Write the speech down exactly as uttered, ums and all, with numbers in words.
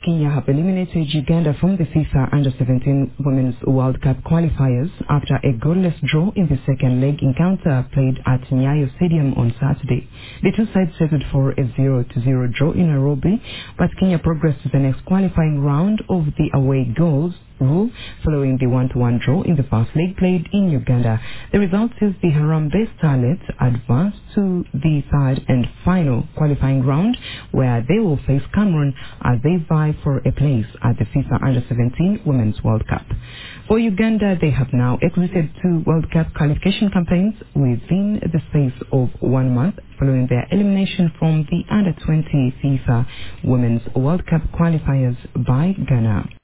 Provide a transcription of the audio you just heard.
Kenya have eliminated Uganda from the FIFA Under seventeen Women's World Cup qualifiers after a goalless draw in the second leg encounter played at Nyayo Stadium on Saturday. The two sides settled for a zero to zero draw in Nairobi, but Kenya progressed to the next qualifying round of the away goals rule following the one to one draw in the first leg played in Uganda. The result sees the Harambee Starlets advance to the third and final qualifying round, where they will face Cameroon as they vie for a place at the FIFA Under seventeen Women's World Cup. For Uganda, they have now exited two World Cup qualification campaigns within the space of one month following their elimination from the Under twenty FIFA Women's World Cup qualifiers by Ghana.